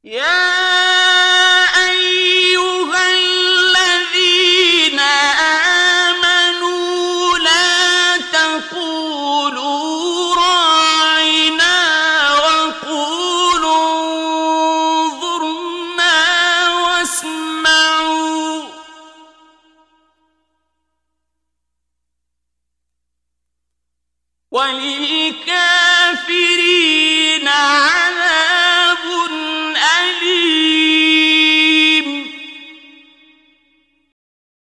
يا أيها الذين آمنوا لا تقولوا راعنا وقولوا انظرنا واسمعوا وللكافرين